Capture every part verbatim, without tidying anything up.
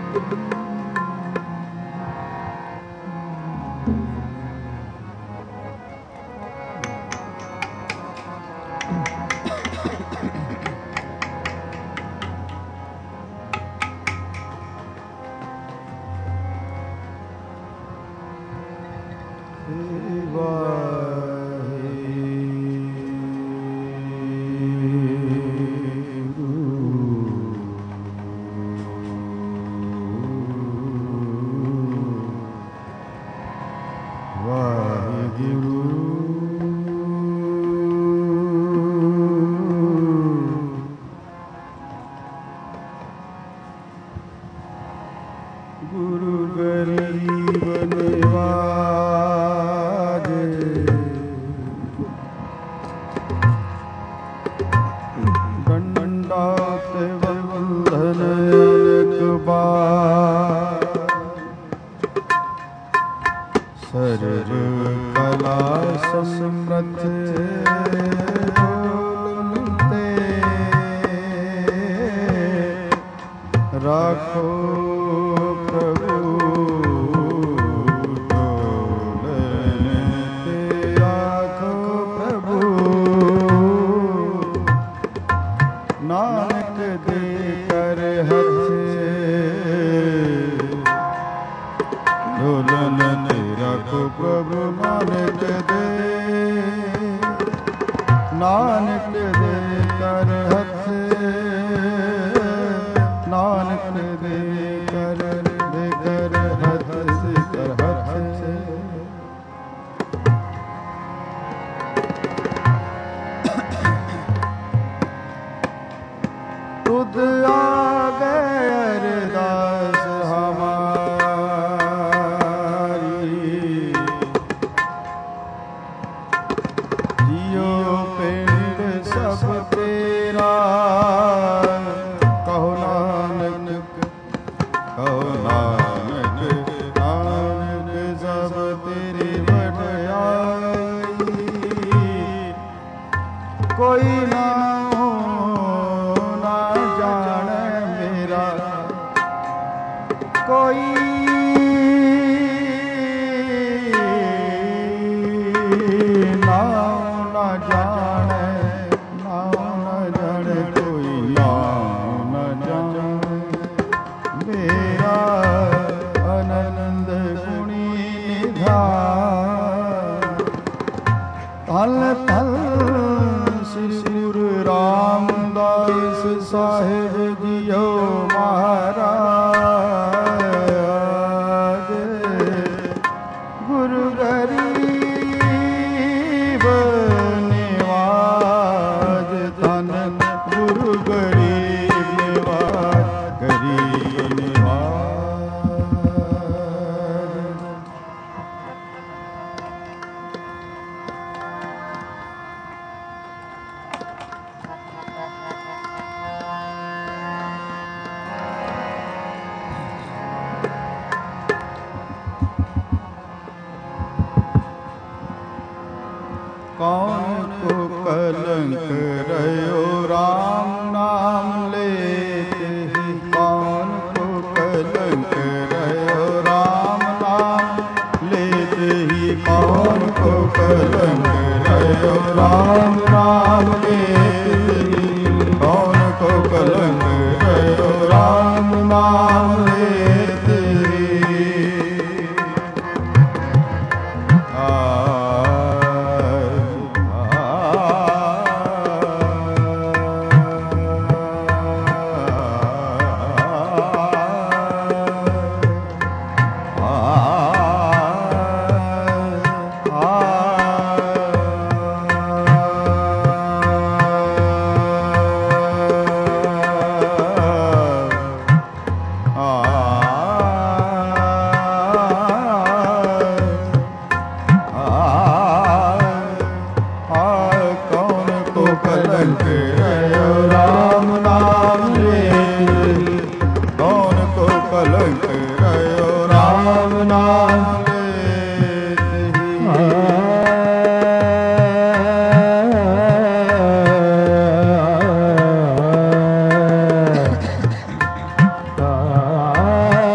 Ah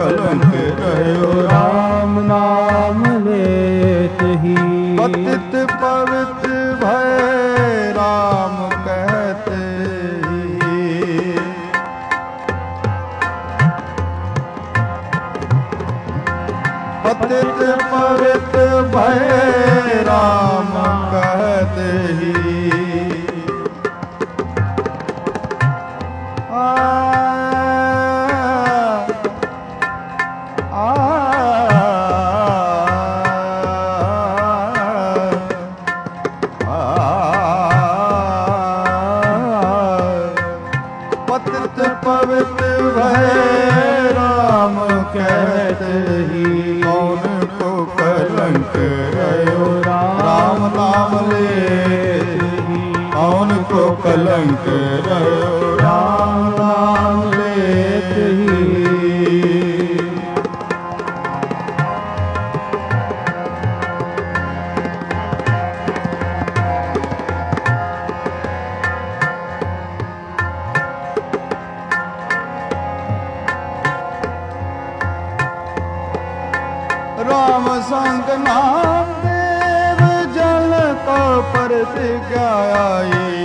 कलंक रहो। राम नाम लेत ही पतित पवित्र भय राम कहते ही। पतित पवित्र भय राम कहते ही। पवित्र भय राम कहते ही। कौन को कलंक रहो राम नाम लेत ही। कौन को कलंक रहो राम नाम लेत ही। राम संग नाम देव जल को प्रतिज्ञा आई।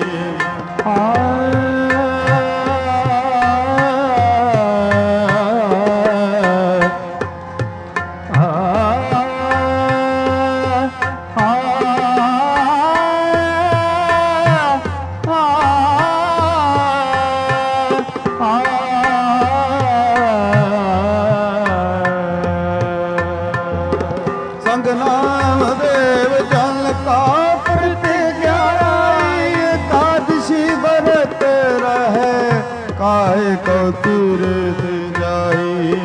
संग नाम देव जल का प्रतिज्ञा आई। एकादशी व्रत रहे काहे को तीर्थ जाई।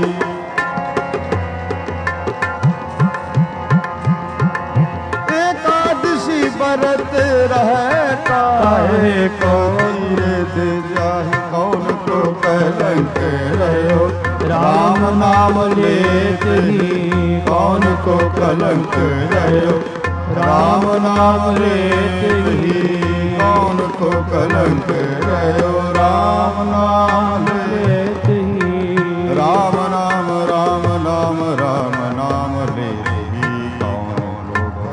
एकादशी व्रत रहे काहे को तीर्थ जाई। कौन को कलंक रहो राम नाम लेत ही। कौन को कलंक रहो राम नाम लेत ही। कौन को कलंक रहो राम नाम लेत ही। राम नाम राम नाम राम नाम लेत ही। कौन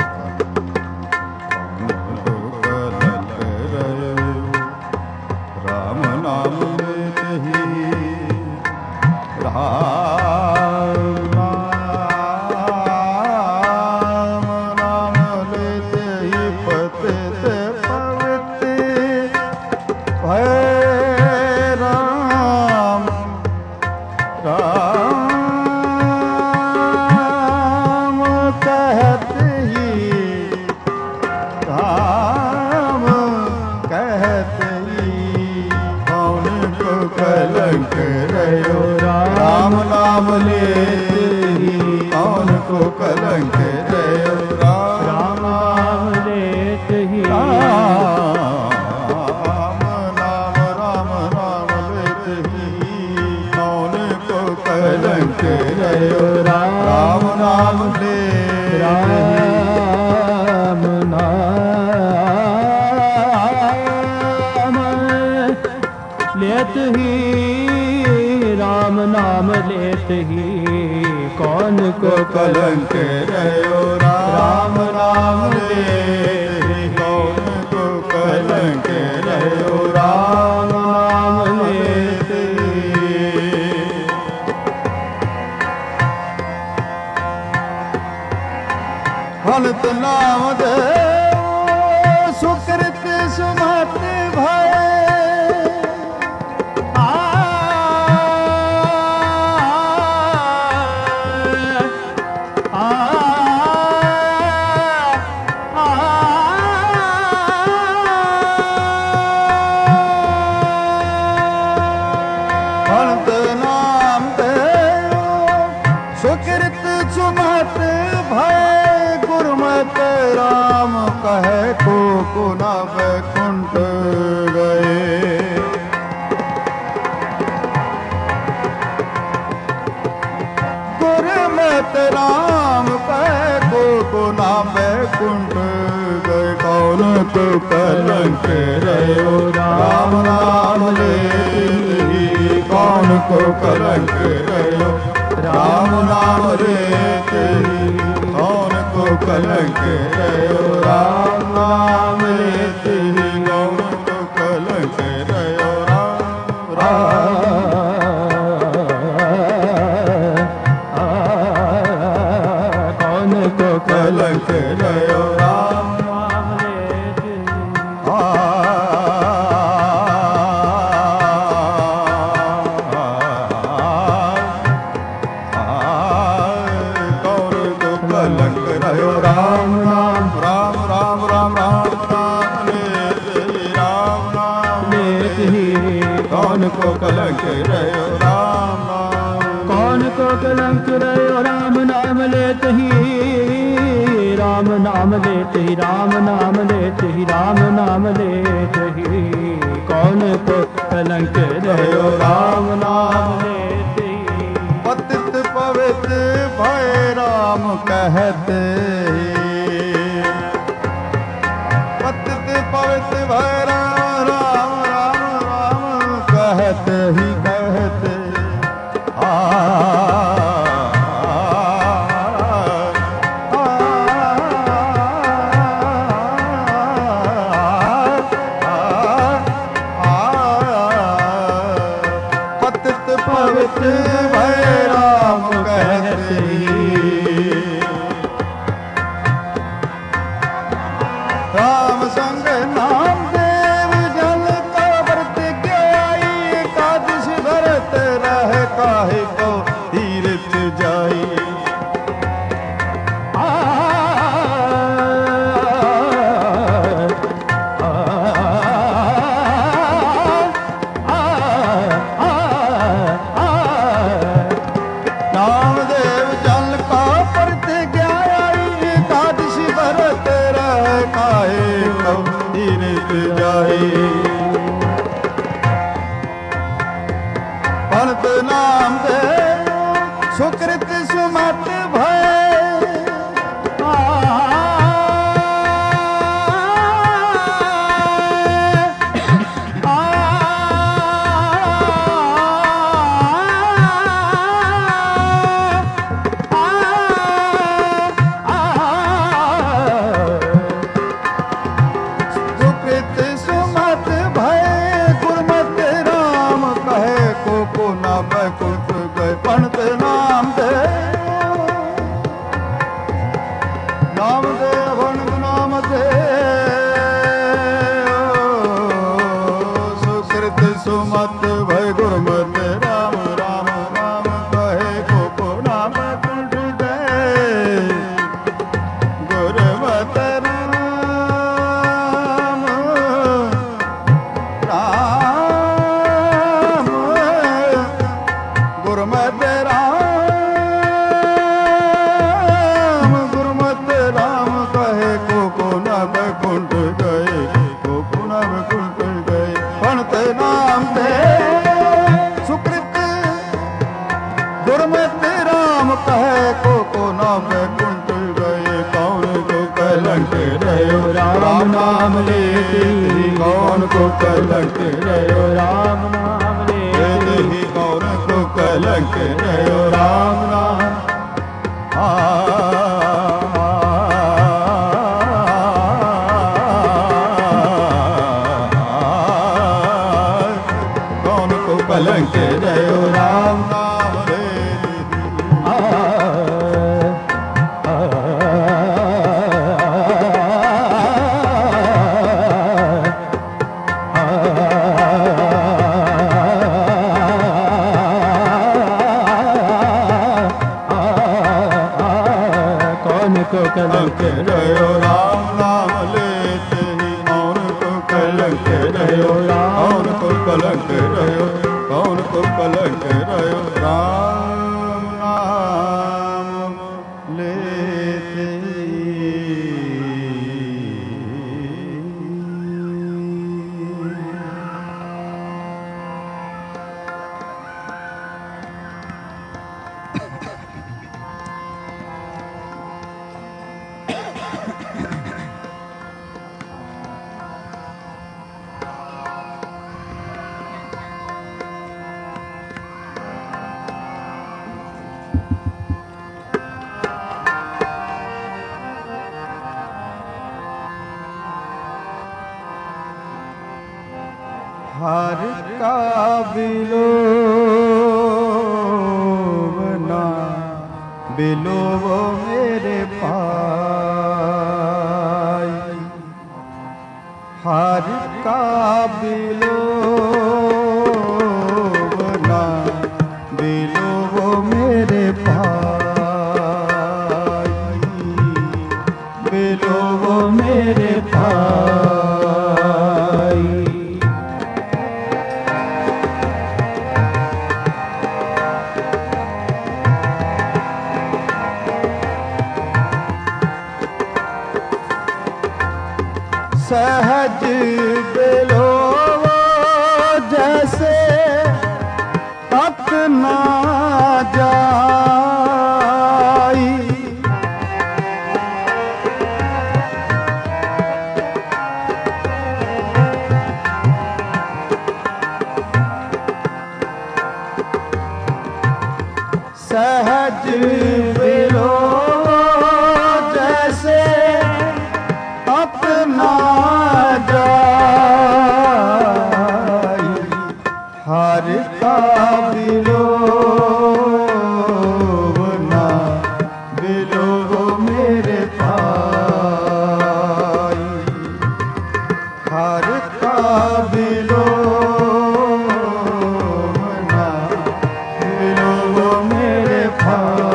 को कलंक रहो राम नाम लेत ही। राम कलंक रहो राम नाम लेत ही। कौन को कलंक रहो राम नाम लेत ही। राम नाम राम नाम लेत ही। कौन को कलंक रहो राम नाम लेत राम नाम लेत ही। राम नाम लेत ही। कौन को कलंक रहो राम नाम लेत ही। कौन को कलंक रहो राम नाम लेत ही। हलत नाम देव सुकृत सुमत भय। हलत नाम देव सुकृत सुमत भय। गुरुमत राम कहे को कुना बैकुंठ गए। गुरुमत राम कहे को कुना बैकुंठ गए। कौन को कलंक रहो राम नाम लेत ही। कौन को कलंक रहो कलंक रहो राम नाम लेते ही कौन को कलंक रहो राम राम कौन को कलंक रहो राम नाम लेते कलंक रहो राम नाम राम राम राम राम नाम लेते ही राम नाम लेते ही कौन को कलंक रहो राम नाम कौन को कलंक रहो राम नाम लेते ही राम नाम लेते ही राम नाम लेते ही राम नाम लेते ही कौन को कलंक रहो राम नाम लेते ही पतित पवित भय राम कहते पतित पवित भय राम राम राम राम कहते ही कहते आ पतित पवित्र भय राम कहते राम संग नाम देव जल का व्रत गई एकादश भरत रह काहे को तीर्थ जाई नामदेव जल का व्रत गई एकादश भरत रह काहे को तीर्थ जाई भरत नाम दे सुकृत सुमत भय सुकृत सुमत भय गुरमत राम कहे को को ना बैकुंठ गए पंडित नाम दे नाम दे पंडित नाम दे सुकृत सुमत भय गुरमत राम राम राम कहे को को ना बैकुंठ गए गुरमत राम राम गुरमत राम गुरमत राम कहे को को न बैकुंठ गए को को न बैकुंठ गए पंडित नाम दे सुकृत गुरमत राम कहे को को न बैकुंठ गए कौन को कलंक रहो राम नाम लेते ही कौन को कलंक रहो राम नाम लेते ही कौन को कलंक रहो राम नाम आ कौन को कलंक रहो राम नाम को कलंक रहो राम नाम लेते ही कौन को कलंक रहो कौन को कलंक रहो कौन को कलंक रहो राम नाम लेते बिलो वो मेरे पाई, हर का बिलो ना, बिलो वो मेरे पाई, बिलो वो मेरे पाई। सहज बिलो जैसे तक ना जाई, सहज बिलो जैसे अपना जाई, हर का बिलो ना, बिलो मेरे पाई, हर का बिलो ना, बिलो मेरे पाई।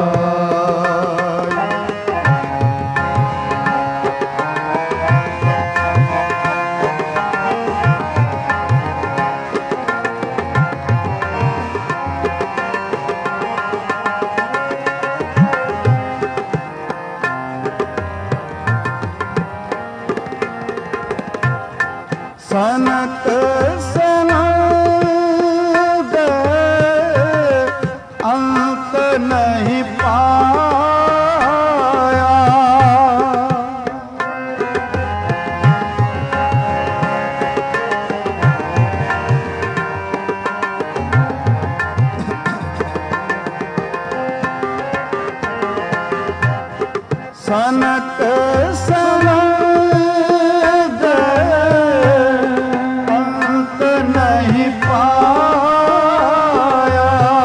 सनक सनद अंत नहीं पाया, सनक सनद अंत नहीं पाया,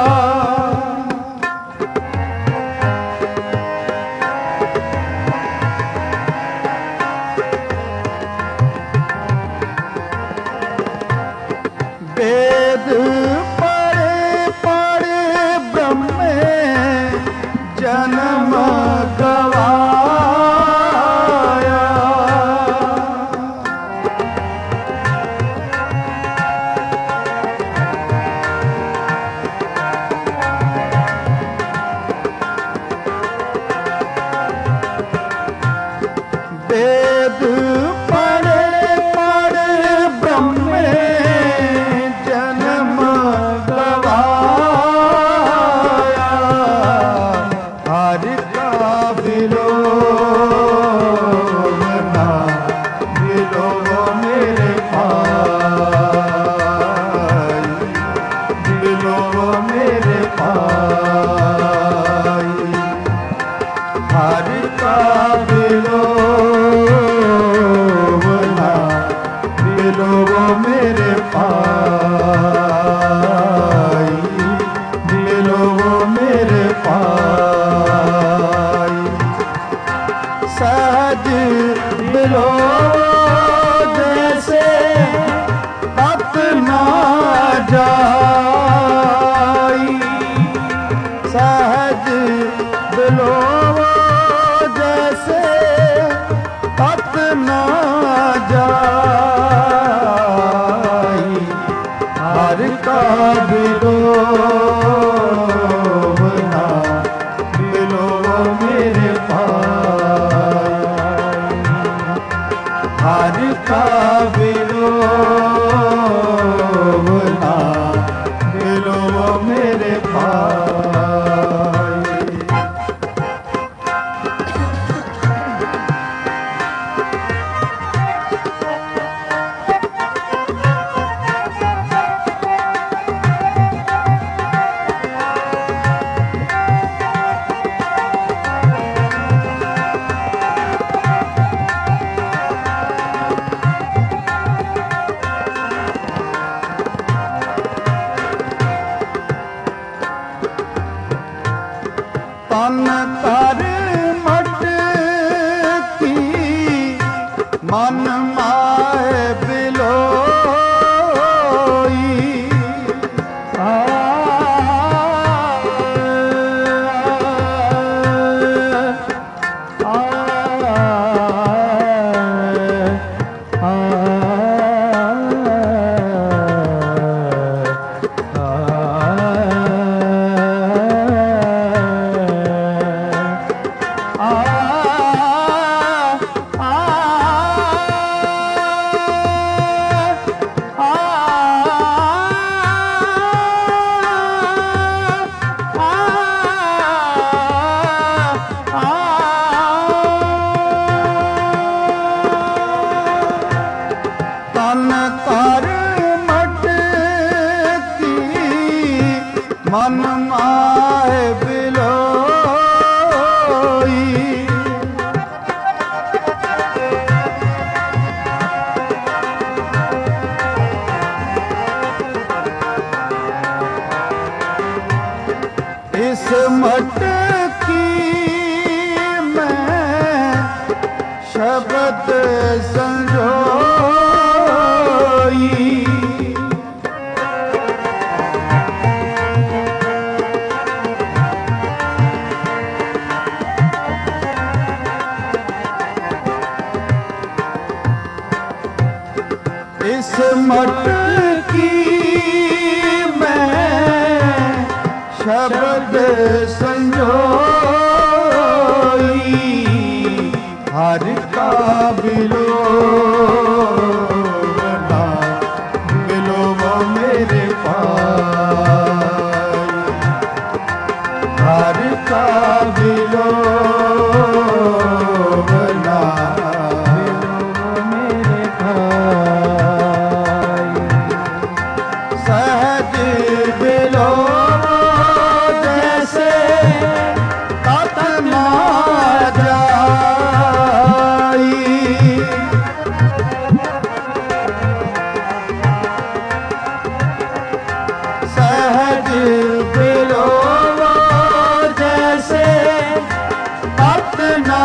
वेद पढ़े पढ़े ब्रह्म जन्म गवाया, वेद पढ़े पढ़े ब्रह्म जन्म गवाया, हर का बिलो ना, बिलो मेरे पाई, बिलो मेरे पाई, हर का बिलो ना, बिलो मेरे पाई, बिलो मेरे पाई। सहज बिलो जैसे तप ना जाई, सहज बिलो जैसे तप ना जाई, हर का बिलो ना, बिलो मेरे पाई, हर का बिलो ना, बिलो मेरे पाई। तन कर मटकी मन माए बिलोई आ तन कर मटकी मन माए बिलोई इस मटकी में शब्द संजोई इस मटकी में शब्द संजोई हर का बिलोवना बिलोवो मेरे पाई हर का बिलोवना बिलोवो मेरे भाई सहज बिलोवो जैसे तत ना जाई सहज बिलोवो जैसे तत ना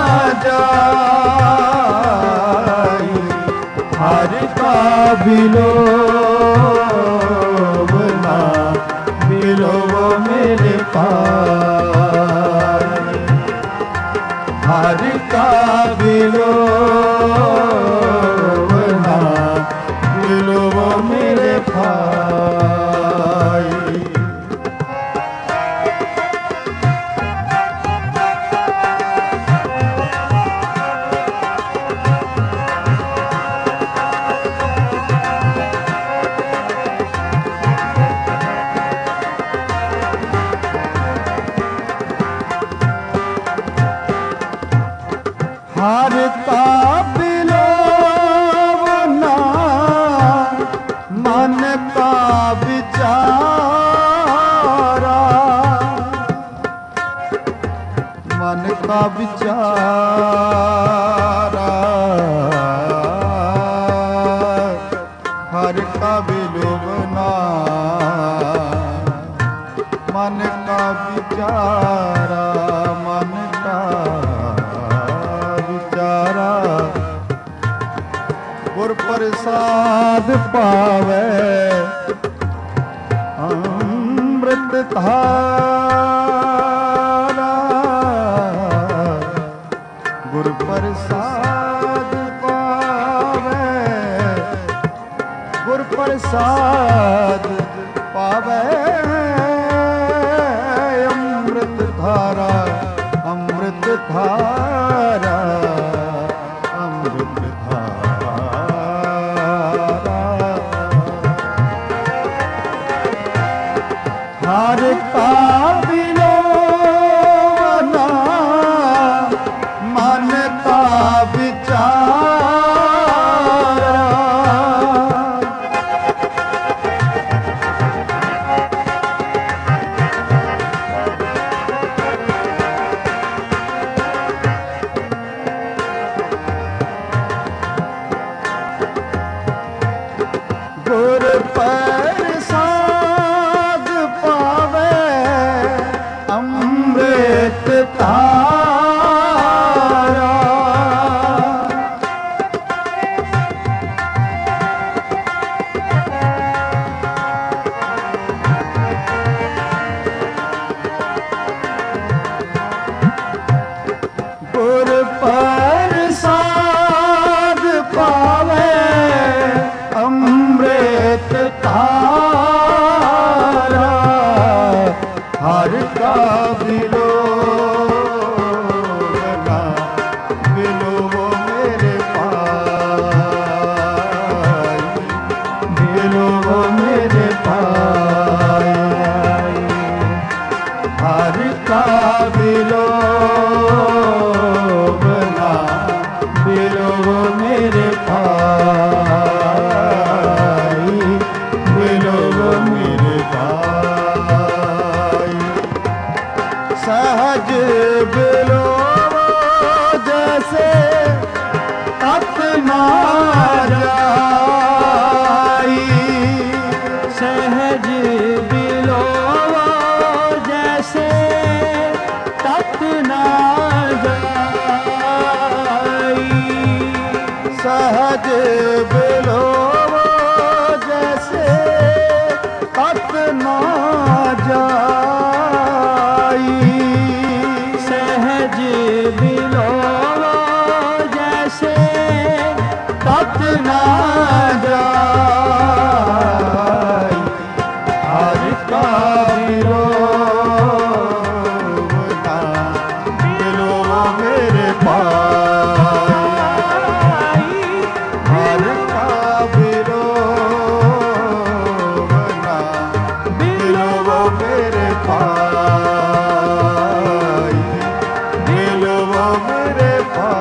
जाई हर का बिलोवना बिलोवो मेरे पाई हर का बिलोवना बिलोवो मेरे भाई हर का बिलोवना मन का विचारा मन का विचारा हर का बिलोवना मन का विचारा मन का विचारा गुर प्रसाद पावे अमृत धारा गुर प्रसाद पावे गुर प्रसाद पावे अमृत धारा अमृत धारा अमृत धारा हर का बिलोवना मन का विचारा बिलोवना बिलोव मेरे भाई बिलोव मेरे भाई सहज बिलोव जैसे तत ना जाई सहज बिलोव जैसे तत ना जाई सहज बिलोव जैसे तत ना जाई सहज बिलोव जैसे तत ना जाई हर का बिलोवना बिलोव मेरे भाई हर का बिलोवना बिलोव मेरे भाई बिलोव मेरे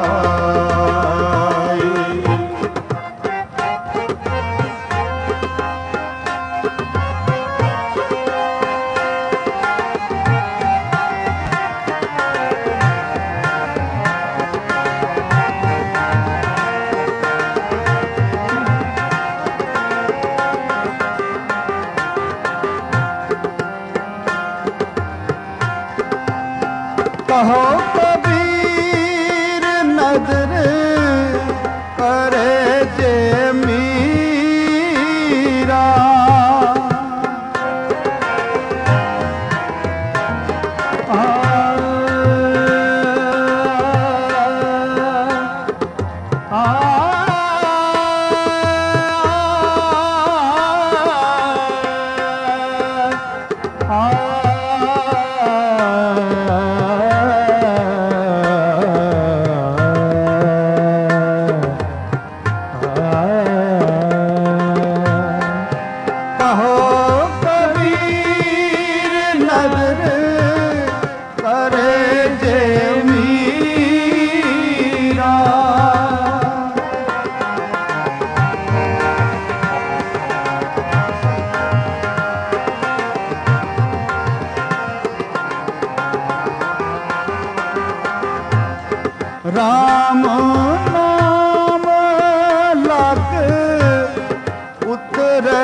भाई कहो कबीर नदर करे जे मीरा आ आ कहो कबीर नदर करे जे मीरा राम नाम लग उतरे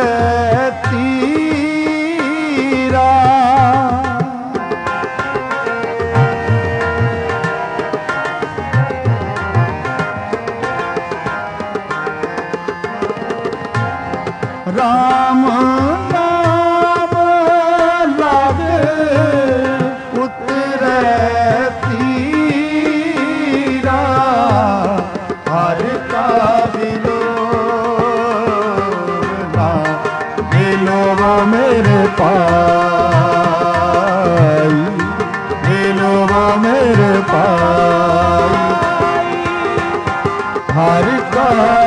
तीरा राम नाम लग उतरे तीरा हर का बिलोवना बिलोव मेरे पाई बिलोव मेरे पाई हर का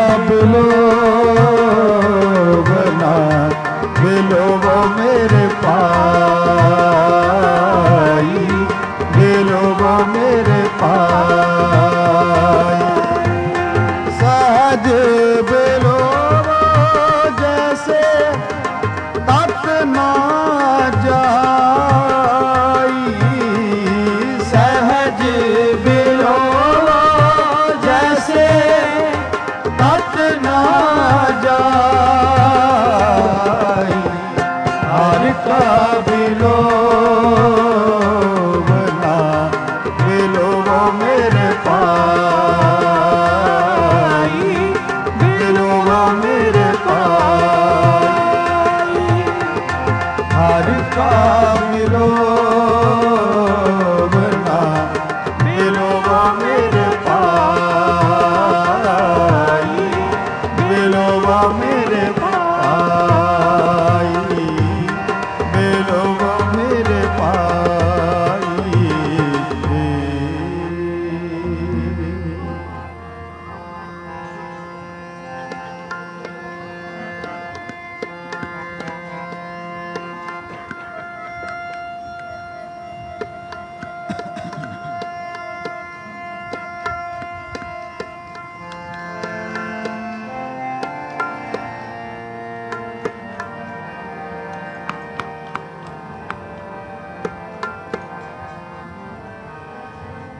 बिलोवना बिलोव मेरे पाई बिलोव मेरे पाई सहज बिलोव जैसे तत ना जाई सहज बिलोव जैसे तत ना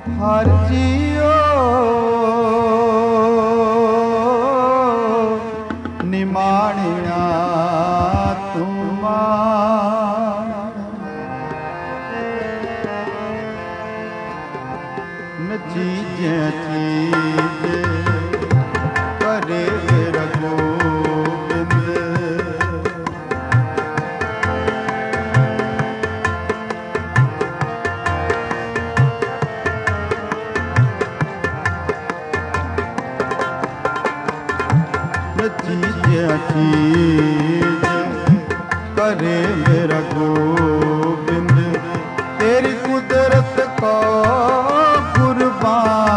ਹਰ ਜੀਓ ਨਿਮਾਣਿਆ ਤੂੰ ਮਾਣ, ਨਚੀਜੇ ਚੀਜੇ ਕਰੇ ਰਘੋਬਿੰਦ, ਨਚੀਜੇ ਚੀਜ ਕਰੇ ਮੇਰਾ ਗੋਬਿੰਦ, ਤੇਰੀ ਕੁਦਰਤ ਕੋ ਕੁਰਬਾਨ,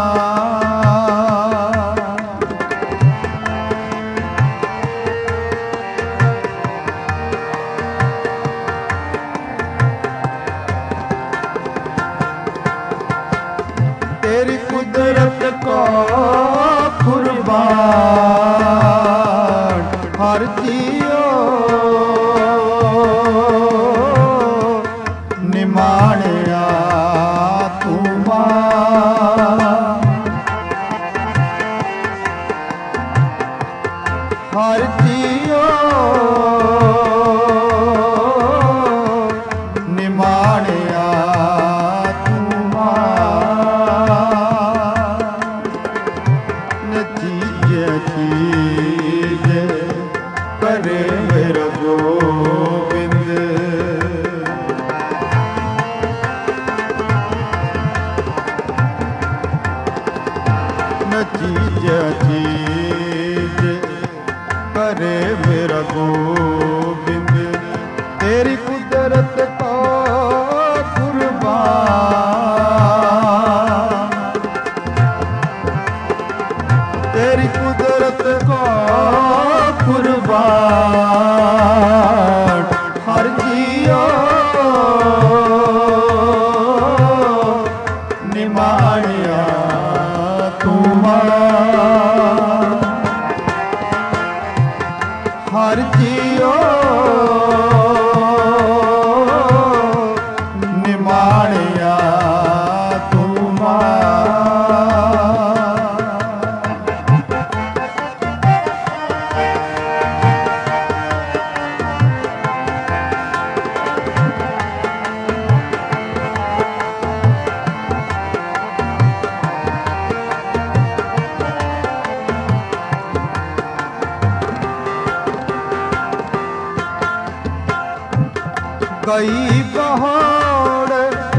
ਤੇਰੀ ਕੁਦਰਤ ਕੋ ਕੁਰਬਾਨ, ਹਰ ਜੀਓ ਨਿਮਾਣਿਆ ਤੂੰ ਮਾਣ, ਹਰ ਜੀਓ ਨਿਮਾਣਿਆ ਤੂੰ ਮਾਣ, ਨਚੀਜੇ ਚੀਜ ਕਰੇ ਮੇਰਾ ਗੋਬਿੰਦ, ਨਚੀਜੇ ਚੀਜ ਕਰੇ ਮੇਰਾ ਗੋਬਿੰਦ, ਤੇਰੀ ਕੁਦਰਤ ਕੋ ਕੁਰਬਾਨ, ਤੇਰੀ ਕੁਦਰਤ ਕੋ ਕੁਰਬਾਨ, ਹਰ ਜੀਓ ਨਿਮਾਣਿਆ ਤੂੰ ਮਾਣ, ਹਰ ਜੀਓ ਨਿਮਾਣਿਆ ਤੂੰ ਮਾਣ, ਗਈ ਪਹਾੜ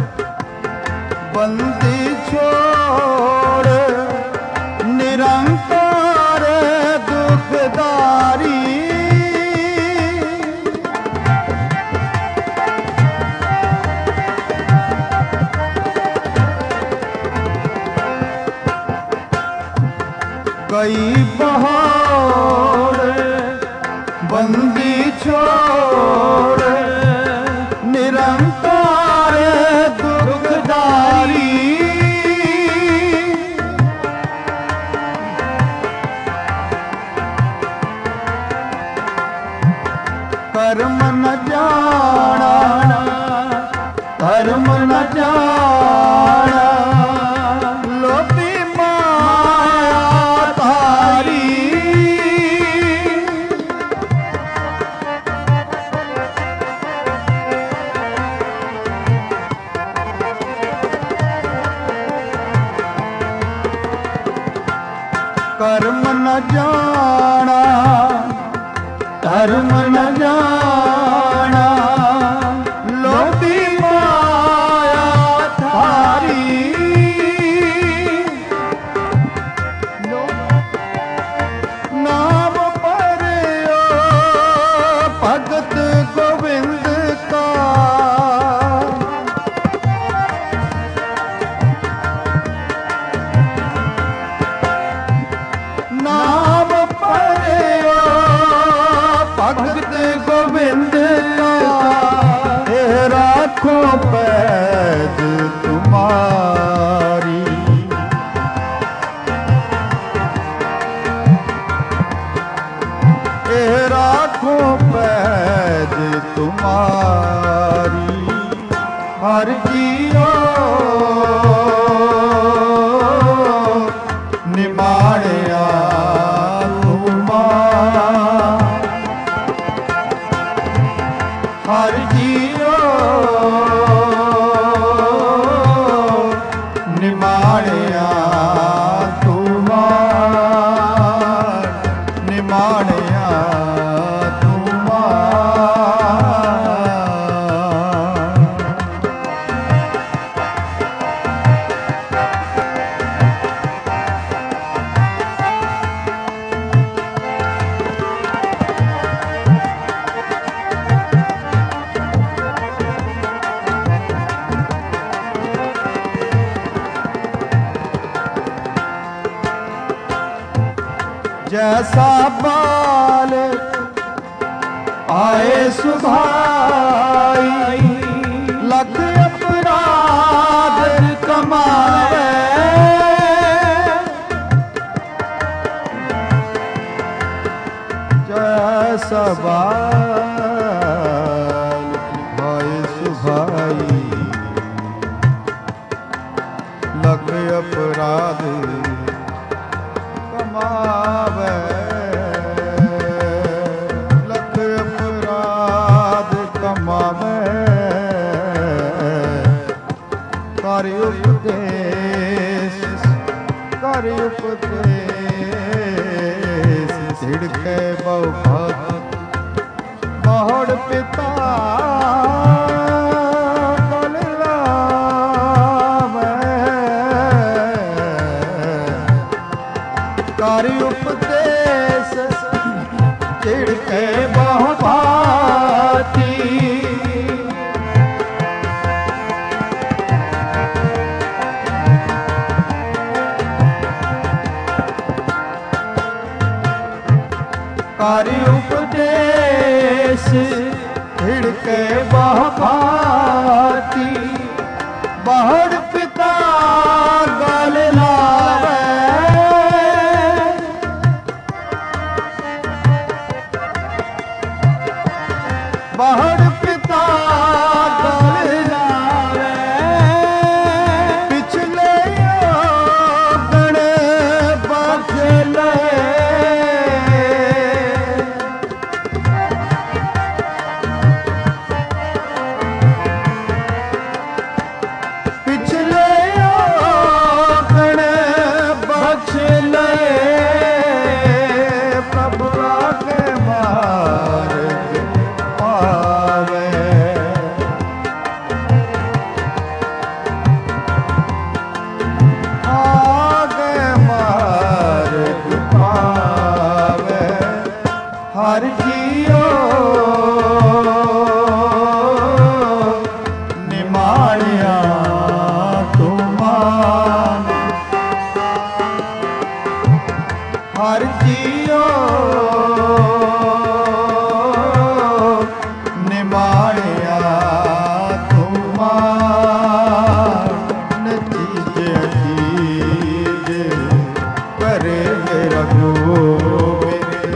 ਬੰਦੀ ਛੋੜ, ਨਿਰੰਕਾਰ ਦੁਖਦਾਰੀ, ਗਈ ਪਹਾੜ ਬੰਦੀ ਛੋੜ, ਨਿਰੰਕਾਰ ਦੁਖਦਾਰੀ, ਕਰਮ ਨ ਜਾਣਾ ਧਰਮ ਨ ਜਾਣਾ, ਲੋਭੀ ਮਾਇਆ ਧਾਰੀ, ਕਰਮ ਨ ਜਾਣਾ ਧਰਮ ਨ ਜਾਣਾ, ਲੋਭੀ ਮਾਇਆ ਧਾਰੀ, ਨਾਮ ਪਰਿਓ ਭਗਤ ਗੋਬਿੰਦ ਕਾ, ਨਾਮ ਪਰਿਓ ਭਗਤ ਗੋ जैसा बाल आए सुभाई, लख अपराध कमावे, जैसा बाल आए सुभाई, लख अपराध कमावे, लख अपराध कमावे, कर उपदेश कर उपदेश, छिड़के बहुत बहुड़ पिता कल लावे, कर उपदेश छिड़के बहु भांति, कर उपदेश छिड़के बहु भांति, बहुड़ पिता गल लावे, बहुड़ पिता गल लावे, पिछले गण बच ले, पिछले गण बच ले, प्रभु आगे मार्ग पावे, आगे मार्ग पावे, हर जियो निमाणिया तुमान, हर जियो निमाणिया तुमान, चीज अचीज करे मेरा गोविंद,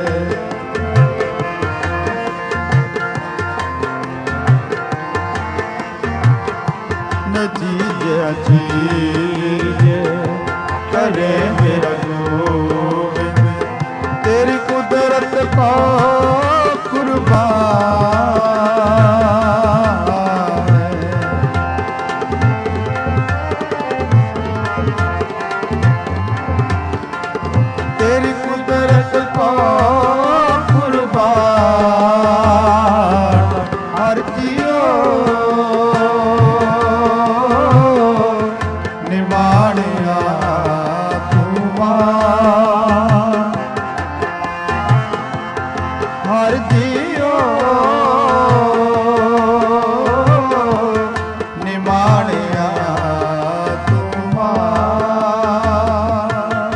न चीज अचीज करे मेरा गोविंद, तेरी कुदरत को कुर्बान है, तेरी कुदरत को कुर्बान, हर जियो निमाणिया तुमान, हर जियो निमाणिया तुमान।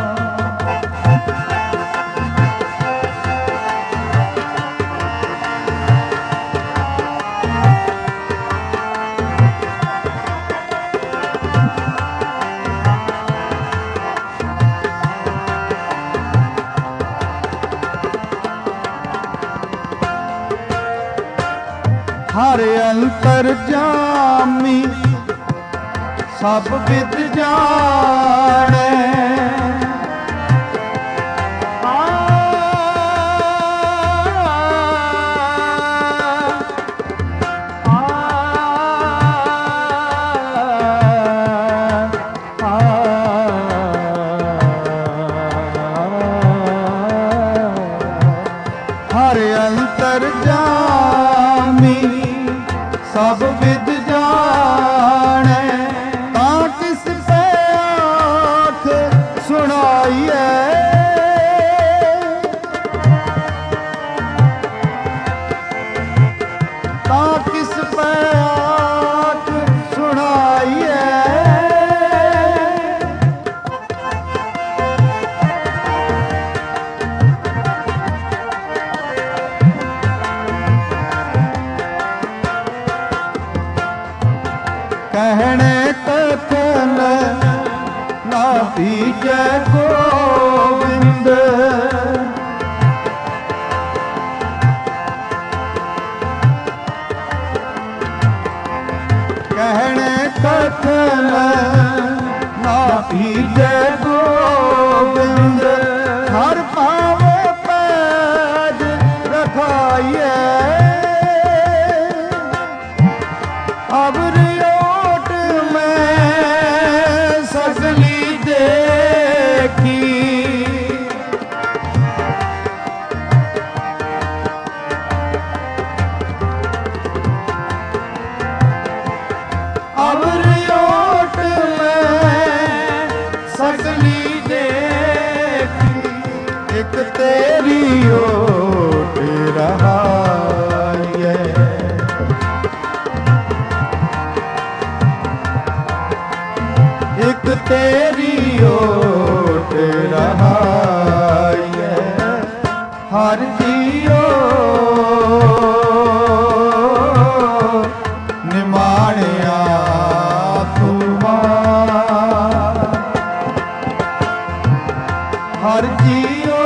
हर अंतर जामी सब विद जाने, हर अंतर जामी सब विद जाने, ता किस पे आँख ਕਥਨ ਨਾ ਪੀਜੈ ਗੋਬਿੰਦ। ਕਹਿਣੇ ਕਥਨ ਨਾ ਪੀਜੈ ਗੋਬਿੰਦ। ਹਰ ਭਾਵੇ ਪੈਜ ਰਖਾਈਐ ਅਵਰ ਓਟ ਮੈਂ ਸਗਲੀ ਦੇਖੀ। ਅਵਰ ਓਟ ਮੈਂ ਸਗਲੀ ਦੇਖੀ। ਇੱਕ ਤੇਰੀ ਓਟ ਰਹਾਈਐ ਇੱਕ ਤੇਰੀ ਓਟ ਰਹਾਈਐ। ਹਰ ਜੀਓ ਨਿਮਾਣਿਆ ਤੂੰ ਮਾਰ। ਹਰ ਜੀਓ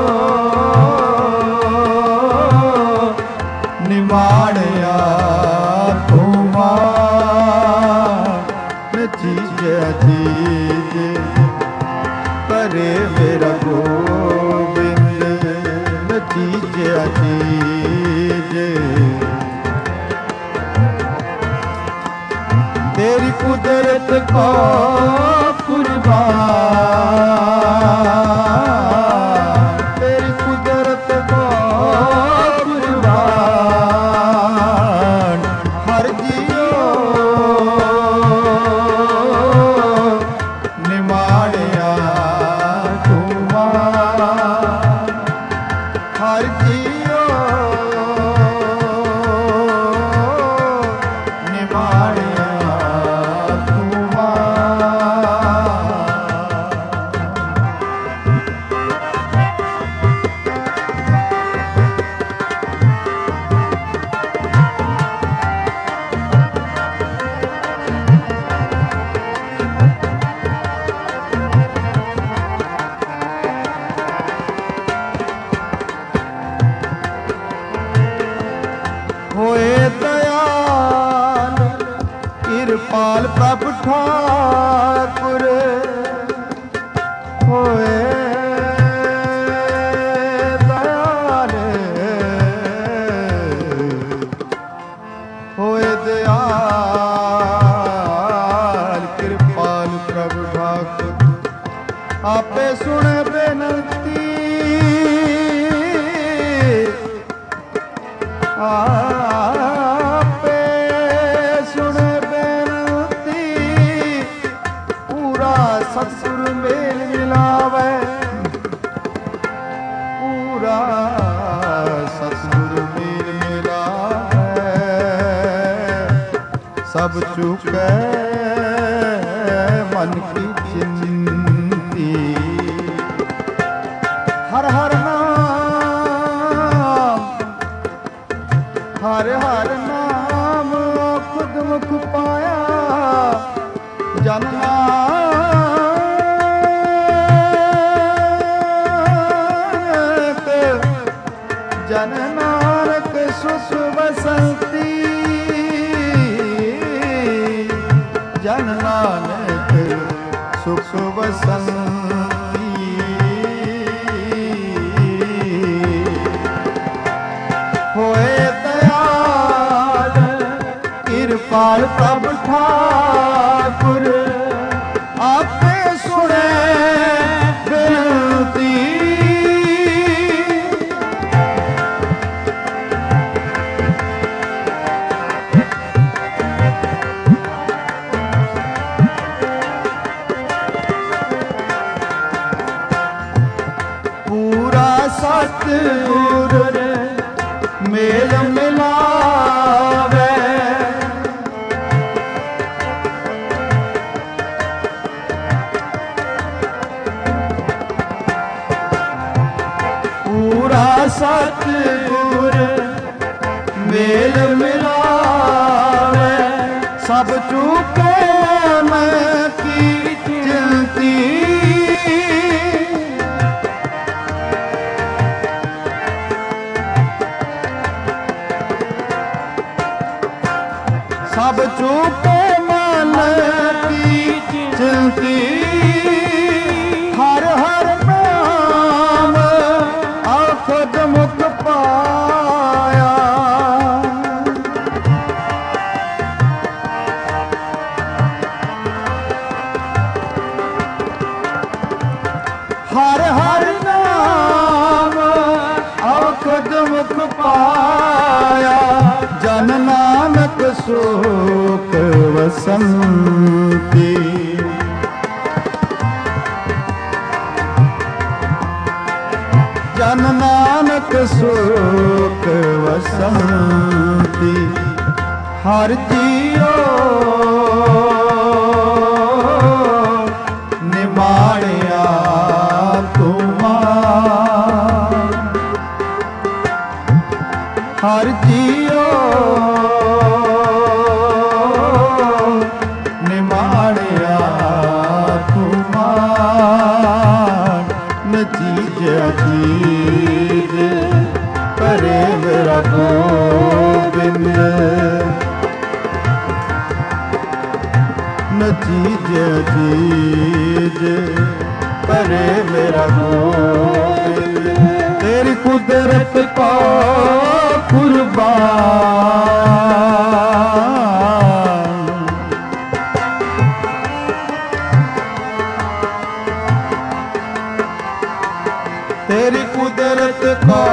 ਨਿਮਾਣਿਆ ਤੂੰ ਮਾਰ। ਚੀਜੈ ਚੀਜ ਕਰੇ ਮੇਰਾ ਗੋਬਿੰਦ। ਚੀਜੈ ਚੀਜ ਤੇਰੀ ਕੁਦਰਤ ਕੋ ਕੁਰਬਾਨ। ਤੇਰੀ ਕੁਦਰਤ ਕੋ ਕੁਰਬਾਨ। ਹਰ ਜੀਓ ਨਿਮਾਣਿਆ ਤੂੰ ਮਾਰ। ਹਰ ਜੀਓ ਨਿਮਾਣਿਆ ਤੂੰ ਮਾਰ। ਹੋਏ ਦਇਆਲ ਕਿਰਪਾਲ ਪ੍ਰਭ ਠਾਕੁਰ। ਹੋਏ ਦਇਆਲ ਹੋਏ ਦਇਆਲ ਕਿਰਪਾਲ ਪ੍ਰਭ ਠਾਕੁਰ। ਆਪੇ ਸੁਣ ਬੇਨਤੀ ਆਪੇ ਸੁਣ ਬੇਨਤੀ। ਪੂਰਾ ਸਤਿਗੁਰ ਮੇਲ ਮਿਲਾਵੇ। ਪੂਰਾ ਸਤਿਗੁਰ ਮੇਲ ਮਿਲਾਵੇ। ਸਭ ਚੁਕੈ ਮਨ ਕੀ ਚਿੰਤੀ। ਹਰ ਹਰ ਹਰ ਹਰ ਨਾਮ ਖੁਦ ਮੁਖ ਪਾਇਆ। ਜਨ ਨਾਨਕ ਜਨ ਨਾਨਕ ਸੁਖ ਵਸੰਤੀ। ਜਨ ਨਾਨਕ ਸੁਖ ਵਸੰਤੀ। ਹੋਏ ਕਿਰਪਾਲ ਪ੍ਰਭ ਠਾਕੁਰ। ਆਪੇ ਸੁਣੇ ਬੇਨਤੀ। ਪੂਰਾ ਸਤਿਗੁਰ ਮੇਲ ਮਿਲਾਵੇ। ਪੂਰਾ ਸਤਿਗੁਰ ਮੇਲ ਮਿਲਾਵੇ। ਸਭ ਚੁਕੇ ਸੁਖ ਵਸੰਤੀ। ਜਨ ਨਾਨਕ ਸੁਖ ਵਸੰਤੀ। ਹਰ ਜੀਓ ਨਿਮਾਣਿਆ ਤੁਮਾਰ। ਹਰ ਜੀਓ ਨਿਮਾਣਿਆ ਤੁਮਾਰ। ਨਚੀਜ ਅਚੀਜ ਕਰੇ ਮੇਰਾ ਗੋਬਿੰਦ। ਨਚੀਜ ਅਚੀਜ ਕਰੇ ਮੇਰਾ ਗੋਬਿੰਦ। ਤੇਰੀ ਕੁਦਰਤ ਕੋ ਕੁਰਬਾਨ। ਤੇਰੀ ਕੁਦਰਤ ਕੋ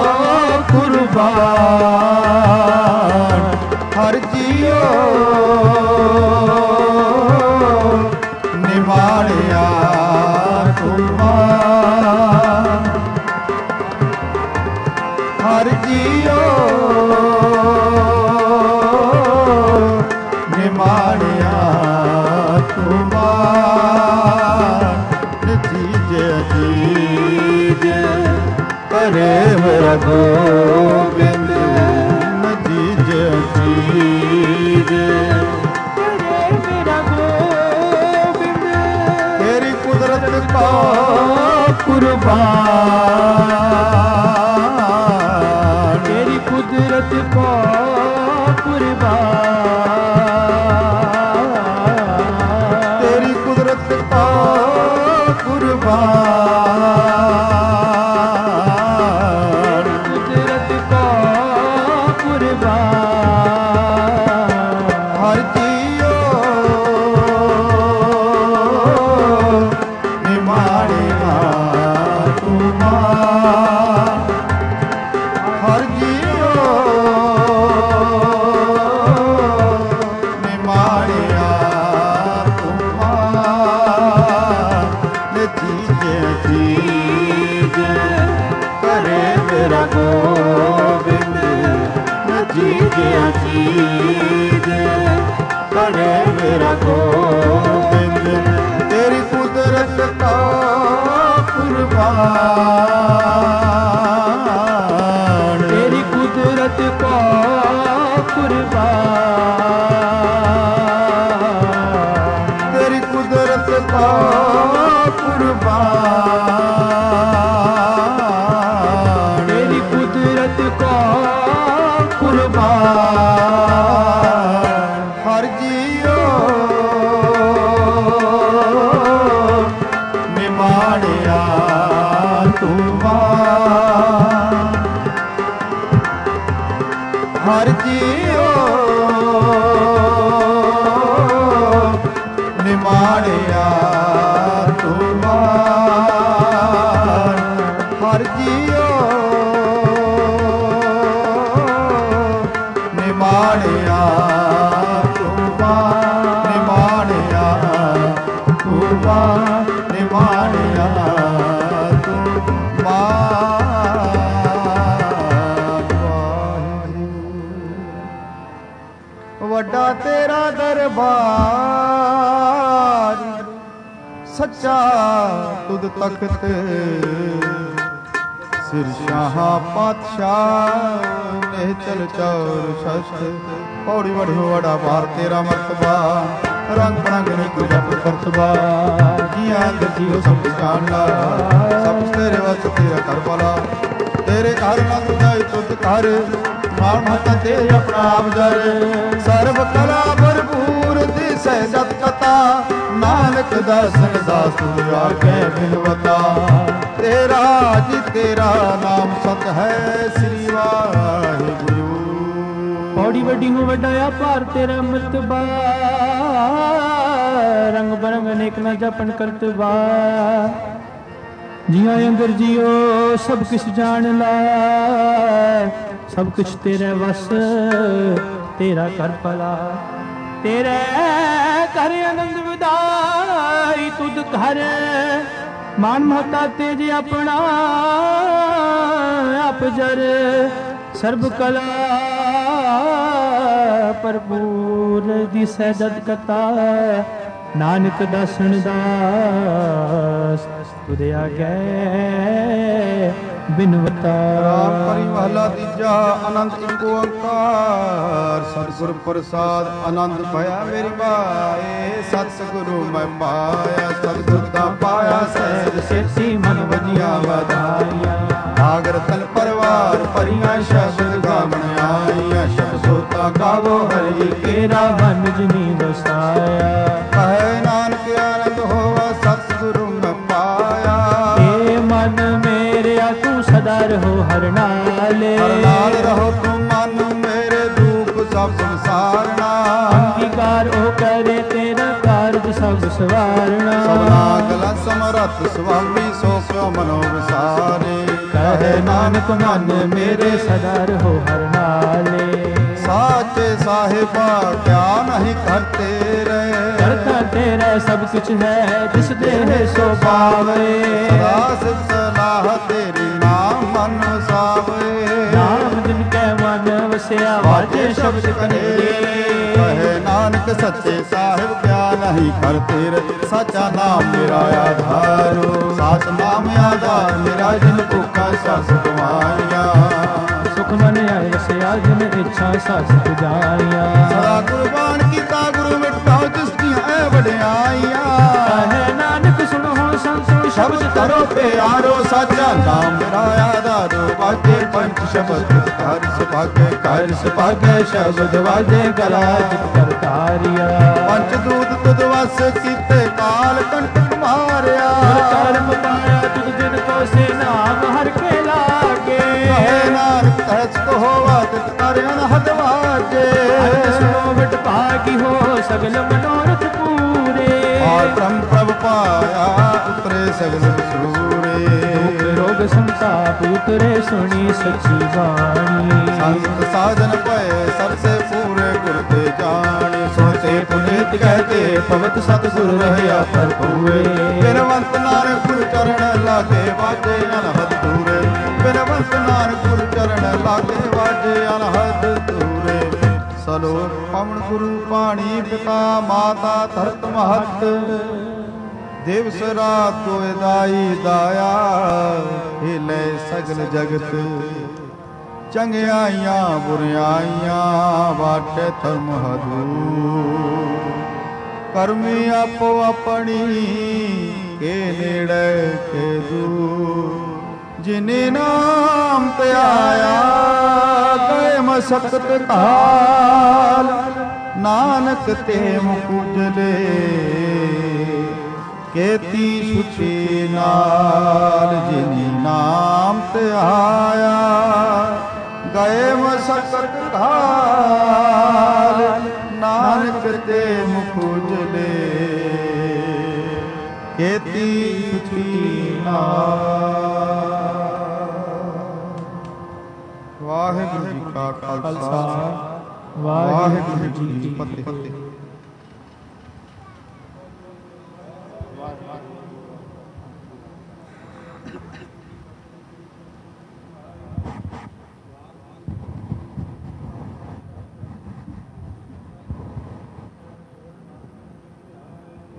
ਕੁਰਬਾਨ। ਹਰ ਜੀਓ ਨਿਮਾਣਿਆ ਤੁਮਾਰ। ਹਰ ਜੀਓ ਨਿਮਾਣਿਆ ਤੁਮਾਰ। ਨਚੀਜ ਅਚੀਜ ਕਰੇ ਮੇਰਾ ਗੋਬਿੰਦ। ਨਚੀਜ ਅਚੀਜ ਕਰੇ ਮੇਰਾ ਗੋਬਿੰਦ। ਤੇਰੀ ਕੁਦਰਤ ਕੋ ਕੁਰਬਾਨ। ਤੇਰੀ ਕੁਦਰਤ ਕੋ ਕੁਰਬਾਨ। ਤੇਰੀ ਕੁਦਰਤ ਕੋ ਕੁਰਬਾਨ। ਕੁਦਰਤ ਕੋ ਕੁਰਬਾਨ। ਹਰ ਜੀਓ ਨਿਮਾਣਿਆ ਤੁਮਾਰ। ਹਰ ਜੀਓ ਨਿਮਾਣਿਆ ਤੁਮਾਰ। ਨਚੀਜ ਅਚੀਜ ਕਰੇ ਮੇਰਾ ਗੋਬਿੰਦ। ਨਚੀਜ ਅਚੀਜ ਕਰੇ ਮੇਰਾ ਗੋਬਿੰਦ। ਤੇਰੀ ਕੁਦਰਤ ਕੋ ਕੁਰਬਾਨ। ਤੇਰੀ ਕੁਦਰਤ ਕੋ ਕੁਰਬਾਨ। ਤੇਰੀ ਕੁਦਰਤ ਕੋ ਕੁਰਬਾਨ। ਤੇਰੀ ਕੁਦਰਤ ਕੋ ਕੁਰਬਾਨ। ਹਰ ਜੀਓ ਨਿਮਾਣਿਆ ਤੁਮਾਰ। ਹਰ ਜੀਓ ਨਿਮਾਣਿਆ ਤੁਮਾਰ। ਹਰ ਜੀਓ ਨਿਮਾਣਿਆ ਤੁਮਾਰ। ਨਿਮਾਣਿਆ ਤੁਮਾਰ। ਨਿਮਾਣਿਆ ਤੁਮਾਰ। ਵੱਡਾ ਤੇਰਾ ਦਰਬਾਰ ਸੱਚਾ ਤੁਧ ਤਖਤ। ਸਿਰ ਸ਼ਾਹਾਂ ਪਾਤਸ਼ਾਹ ਨੇ ਚਲ ਚੌਰ ਸ਼ਸਤ। ਪੌੜੀ ਵੜਿਓ ਵੜਾ ਭਾਰ ਤੇਰਾ ਮਰਤਬਾ। ਰੰਗ ਬਰੰਗ ਨੇ ਤੂੰ ਜਪ ਕਰਤਬਾ। ਜੀਆਂ ਅੰਦਰ ਜੀਓ ਸਭ ਜਾਣਦਾ। ਸਭ ਤੇਰੇ ਵਸ ਤੇਰਾ ਕਰ ਵਾਲਾ। ਤੇਰੇ ਘਰ ਨਾ ਤੁਝਾਈ ਤੁਧ ਘਰ। ਮਾਨ ਮਹਤਾ ਤੇ ਆਪਣਾ ਆਪ ਜਰ। ਸਰਬ ਕਲਾ ਭਰਪੂਰ ਦਿਸੈ ਜਤ ਕਤਾ। ਨਾਨਕ ਦਾਸਨ ਦਾਸ ਤੁਧ ਆਗੇ ਮਿਲਵਤਾ। ਤੇਰਾ ਜੀ ਤੇਰਾ ਨਾਮ ਸਤ ਹੈ ਸ੍ਰੀ ਵਾਹਿਗੁਰੂ। ਪੌੜੀ ਵੱਡੀ ਨੂੰ ਵੱਡਾ ਆ ਭਾਰ ਤੇਰਾ ਮਰਤਬਾ। ਰੰਗ ਬਰੰਗ ਅਨੇਕ ਨਾ ਜਪਨ ਕਰਤਬਾ। ਜੀਆਂ ਅੰਦਰ ਜੀਓ ਸਭ ਕੁਛ ਜਾਣ ਲਾ। ਸਭ ਕੁਛ ਤੇਰੇ ਵਸ ਤੇਰਾ ਕਰ ਭਲਾ। ਤੇਰੇ ਘਰ ਆਨੰਦ ਵਿਦਾਈ ਤੁਧ ਘਰ, ਮਾਨ ਮਹਤਾ ਤੇਜ ਆਪਣਾ ਆਪਜਰ। ਸਰਬ ਕਲਾ ਭਰਪੂਰ ਦਿਸੈ ਜਦ ਕਤਾ, ਨਾਨਕ ਦਾਸਨ ਦਾਸ ਤੁਧ ਆਗੈ ਬਿਨਵਤਾ। ਰਾਮ ਪਰਿ ਮਹਲਾ ਤੀਜਾ। ਆਨੰਦ ਇੱਕ ਓੰਕਾਰ ਸਤਿਗੁਰ ਪ੍ਰਸਾਦ ਆਨੰਦ ਭਇਆ ਮੇਰੀ ਬਾਏ। ਸਤਿਗੁਰੂ ਮੈਂ ਪਾਇਆ ਸਤਿਗੁਰ ਦਾ ਪਾਇਆ ਸਹਿਜ ਸੇਤੀ ਮਨ ਵਧੀਆ ਵਧਾਈਆਂ। ਨਾਗਰ ਤਨ ਪਰਵਾਰ ਪਰੀਆਂ ਸ਼ਬਦ ਗਾਵਣ ਆਈਆਂ। ਸ਼ਬਦ ਸੋਤਾ ਗਾਵੋ ਹਰੀ ਤੇਰਾ ਮਨ ਜਿਨੀ ਵਸਾਇਆ। ਕਹੇ ਨਾਨਕ ਆਨੰਦ ਹੋਵਾ ਸਤਿਗੁਰੂ ਮੈਂ ਪਾਇਆ। ਏ ਮਨ ਮੇਰਿਆ ਤੂੰ ਸਦਾ ਰਹੋ ਹਰ ਨਾਲੇ। ਹਰ ਨਾਲ ਰਹੋ ਤੂੰ ਮਨ ਮੇਰੇ ਦੁਖ ਸਭ ਸੰਸਾਰਨਾ। ਅੰਗੀਕਾਰ ਉਹ ਕਰੇ ਤੇਰਾ ਕਾਰਜ ਸਭ ਸਵਾਰਨਾ। ਸਭਨਾ ਗਲਾ ਸਮਰੱਥ ਸੁਆਮੀ ਸੋ ਕਿਉ ਮਨੋ ਵਿਸਾਰੇ। ਕਹੇ ਨਾਨਕ ਮਨ ਮੇਰੇ ਸਦਾ ਰਹੋ ਹਰ ਨਾਲੇ। ਸਾਚੇ ਸਾਹਿਬਾ ਕਿਆ ਨਹੀਂ ਕਰਤੇ ਰਹੇ। ਕਰਤਾ ਤੇਰਾ ਸਭ ਕੁਛ ਹੈ ਜਿਸ ਦੇਹ ਸੋ ਪਾਵੇ। ਸਦਾ ਸਿਫਤ ਸਲਾਹ ਤੇਰੀ ਨਾਮ ਮਨ ਵਸਾਵੇ। ਨਾਮ ਜਿਨ ਕੈ ਮਨ ਵਸਿਆ ਵਾਜੇ ਸ਼ਬਦ ਕਨੇਰੀ। ਕਹੇ ਨਾਨਕ ਸੱਚੇ ਸਾਹਿਬ ਕਿਆ ਨਹੀਂ ਕਰਤੇ ਰਹੇ। ਸਾਚਾ ਨਾਮ ਮੇਰਾ ਆਧਾਰੋ। ਸਾਚ ਨਾਮ ਆਧਾਰ ਮੇਰਾ ਜਿਨ ਭੁੱਖਾ ਸਸ ਕਮਾਇਆ। ਸੁਖ ਮਨ ਆਏ ਵਸਿਆ ਜਿਨ ਇੱਛਾ ਸਸ ਪੁਜਾਈਆਂ। ਸਦਾ ਕੁਰਬਾਨ ਕੀਤਾ ਗੁਰੂ ਮਿਟਾਓ ਜਿਸ ਦੀਆਂ ਐ ਵਡਿਆਈਆਂ। ਕਹੇ ਨਾਨਕ ਸੁਣੋ ਸੰਤੋ ਸ਼ਬਦ ਕਰੋ ਪਿਆਰੋ। ਸਾਚਾ ਨਾਮ ਮੇਰਾ ਆਧਾਰੋ। ਵਾਜੇ ਪੰਚ ਸ਼ਬਦ ਹਰਿ ਸੁਭਾਗੇ ਕਰ ਸੁਭਾਗੇ ਸ਼ਬਦ ਵਾਜੇ ਗਲਾ ਜਿਤ ਕਰਤਾਰਿਆ। ਪੰਚ ਦੂਤ ਤੁਧ ਵਸ ਕੀਤੇ ਕਾਲ ਕੰਟਕ ਮਾਰਿਆ। ਕਰਮ ਪਾਇਆ ਤੁਧ ਜਿਨ ਕੋ ਸੇ ਨਾਮ ਹਰ ਕੇ ਲਾਗੇ। ਕਹੇ ਨਾਨਕ ਤਹਿਤ ਕੋ ਹੋਵਾ ਤਿਤ ਕਰ ਅਨਹਦ ਵਾਜੇ। ਅੰਤ ਸੁਨੋ ਵਿਟ ਭਾਗੀ ਹੋ ਸਗਲ ਮਨੋਰਥ ਪੂਰੇ। ਆਰ ਬ੍ਰਹਮ ਪ੍ਰਭ ਪਾਇਆ ਉਤਰੇ ਸਗਲ ਵਿਸੂਰੇ। ਦੁਖ ਰੋਗ ਸੰਤਾਪ ਉਤਰੇ ਸੁਣੀ ਸੱਚੀ ਬਾਣੀ। ਸੰਤ ਸਾਜਨ ਪਏ ਸਭ ਸੇ ਪੂਰੇ ਗੁਰ ਤੇ ਜਾਣੀ। ਸੋਤੇ ਪੁਨੀਤ ਕਹਤੇ ਪਵਤ ਸਤਿਗੁਰ ਰਹਿਆ ਭਰਪੂਰੇ। ਬਿਨਵੰਤ ਨਾਨਕ ਗੁਰ ਚਰਨ ਲਾਗੇ ਵਾਜੇ ਅਨਹਦ ਦੂਰੇ। ਬਿਨਵੰਤ ਨਾਨਕ ਗੁਰ ਚਰਨ ਲਾਗੇ ਵਾਜੇ ਅਨਹਦ ਦੂਰੇ। ਸਲੋਕ ਪਵਨ ਗੁਰੂ ਪਾਣੀ ਪਿਤਾ ਮਾਤਾ ਧਰਤ ਮਹਤ। ਦਿਵਸ ਰਾਤ ਕੋਇ ਦਾਈ ਦਾਇਆ। ਹਿਲੇ ਸਗਲ ਜਗਤ ਚੰਗਿਆਈਆਂ ਬੁਰਿਆਈਆਂ। ਵਾਟੇ ਧਰਮ ਹਦੂਰ ਕਰਮੀ ਆਪੋ ਆਪਣੀ ਕੇ ਨੇੜੇ ਕੇ ਦੂਰ। ਜਿਨੇ ਨਾਮ ਤੇ ਆਇਆ ਗਏ ਮਸਕਤ ਕਾਲ। ਨਾਨਕ ਤੇ ਮੁਕੁਜਲੇ ਕੇਤੀ ਸੁਚੀ ਨਾਲ। ਜਿਨੀ ਨਾਮ ਤੇ ਆਇਆ ਗਏ ਮਸਕਤ ਕਾਲ। ਨਾਨਕ ਤੇ ਮੁਕੁਜਲੇ ਕੇਤੀ ਸੁਚੀ ਨਾਲ। ਵਾਹਿਗੁਰੂ ਜੀ ਕਾ ਖਾਲਸਾ ਵਾਹਿਗੁਰੂ ਜੀ ਕੀ ਫਤਿਹ।